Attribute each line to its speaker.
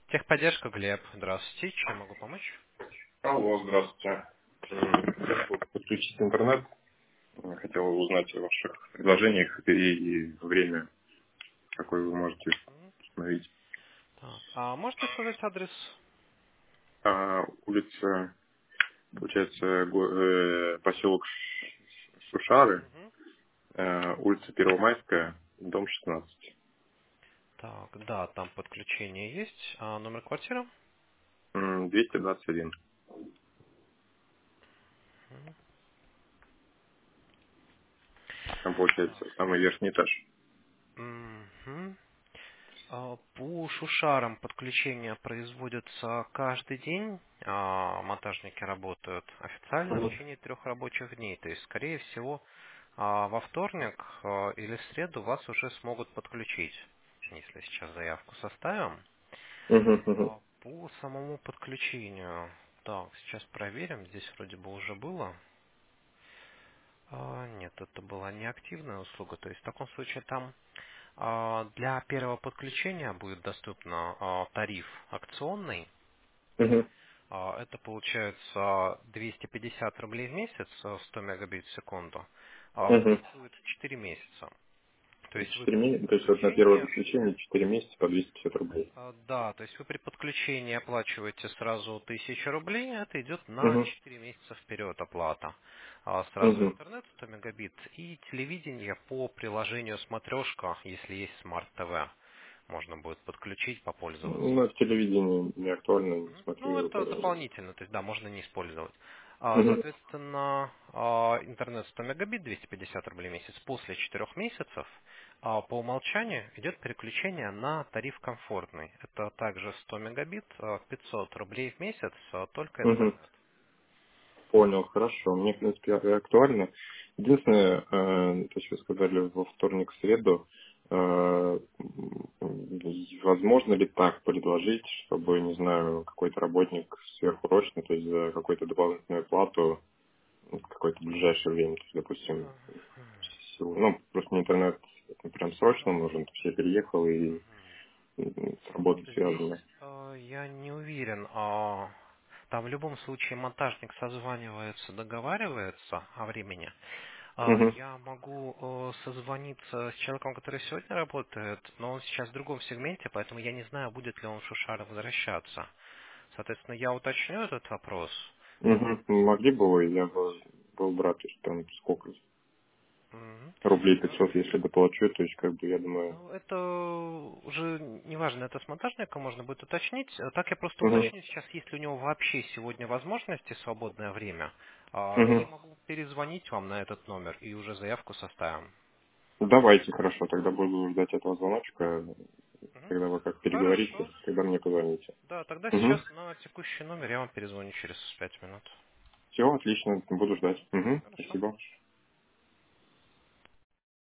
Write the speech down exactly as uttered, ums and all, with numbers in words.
Speaker 1: Техподдержка, Глеб. Здравствуйте. Чем могу помочь?
Speaker 2: Алло, здравствуйте. М, Хотел подключить интернет. М, Хотел узнать о ваших предложениях и время, какое вы можете установить.
Speaker 1: Так. А можете сказать адрес?
Speaker 2: А, улица, получается, го- э, поселок Ш- Шушары,
Speaker 1: Мгм.
Speaker 2: э, улица Первомайская, дом шестнадцать.
Speaker 1: Так, да, там подключение есть. А номер квартиры?
Speaker 2: М, двести двадцать один. Там, получается,
Speaker 1: Так.
Speaker 2: самый верхний этаж.
Speaker 1: Мгм. А, По шушарам подключения производятся каждый день. А, Монтажники работают официально в
Speaker 2: Мгм.
Speaker 1: течение трех рабочих дней. То есть, скорее всего, а, во вторник а, или в среду вас уже смогут подключить. Если сейчас заявку составим.
Speaker 2: Мгм, мгм,
Speaker 1: А, По самому подключению. Так, сейчас проверим. Здесь вроде бы уже было. А, Нет, это была неактивная услуга. То есть в таком случае там а, для первого подключения будет доступно а, тариф акционный.
Speaker 2: мгм,
Speaker 1: А, Это получается двести пятьдесят рублей в месяц, а, сто мегабит в секунду. А, Он
Speaker 2: мгм.
Speaker 1: действует четыре месяца. То есть вы
Speaker 2: Четыре
Speaker 1: при
Speaker 2: месяца, то есть вот на первое
Speaker 1: подключении
Speaker 2: подключение четыре месяца по двести пятьдесят рублей.
Speaker 1: А, Да, то есть вы при подключении оплачиваете сразу тысячу рублей, это идет на
Speaker 2: Угу,
Speaker 1: четыре месяца вперед оплата. А, Сразу
Speaker 2: угу.
Speaker 1: интернет сто мегабит и телевидение по приложению смотрешка, если есть смарт ТВ, можно будет подключить, попользоваться.
Speaker 2: Ну, в телевидении не актуально, не
Speaker 1: Мгм.
Speaker 2: смотрю
Speaker 1: Ну,
Speaker 2: его
Speaker 1: это
Speaker 2: даже.
Speaker 1: дополнительно, то есть, да, можно не использовать. А,
Speaker 2: Мгм.
Speaker 1: Соответственно, а, интернет сто мегабит, двести пятьдесят рублей в месяц. После четырех месяцев а, по умолчанию идет переключение на тариф комфортный. Это также сто мегабит, а, пятьсот рублей в месяц, а, только
Speaker 2: Мгм.
Speaker 1: интернет.
Speaker 2: Понял, хорошо. Мне, в принципе, а- актуально. Единственное, э, то есть вы сказали во вторник, среду, э, м, возможно ли так предложить, чтобы, не знаю, какой-то работник сверхурочный, то есть за какую-то дополнительную плату в какое-то ближайшее время, то есть, допустим, всего- ну, просто мне интернет прям срочно нужен, то есть я переехал и м, с
Speaker 1: Ну вот
Speaker 2: работой связано.
Speaker 1: здесь э, я не уверен. а, Там в любом случае монтажник созванивается, договаривается о времени. А,
Speaker 2: Мгм.
Speaker 1: Я могу э, созвониться с человеком, который сегодня работает, но он сейчас в другом сегменте, поэтому я не знаю, будет ли он в Шушара возвращаться. Соответственно, я уточню этот вопрос.
Speaker 2: Мгм. Могли бы вы, я бы был бы рад, то есть там сколько,
Speaker 1: Мгм.
Speaker 2: рублей
Speaker 1: А,
Speaker 2: пятьсот, если доплачу, то есть как бы я думаю.
Speaker 1: Ну, это уже неважно, это с монтажником можно будет уточнить. Э, Так я просто
Speaker 2: Мгм.
Speaker 1: уточню сейчас, есть ли у него вообще сегодня возможности, свободное время, а, и
Speaker 2: Мгм.
Speaker 1: могу перезвонить вам на этот номер и уже заявку составим.
Speaker 2: Давайте, хорошо, тогда буду ждать этого звоночка,
Speaker 1: Мгм.
Speaker 2: когда вы как
Speaker 1: Хорошо.
Speaker 2: переговорите, тогда мне позвоните.
Speaker 1: Да, тогда
Speaker 2: Угу.
Speaker 1: сейчас на текущий номер я вам перезвоню через пять минут.
Speaker 2: Все, отлично, буду ждать. Угу.
Speaker 1: Хорошо.
Speaker 2: Спасибо.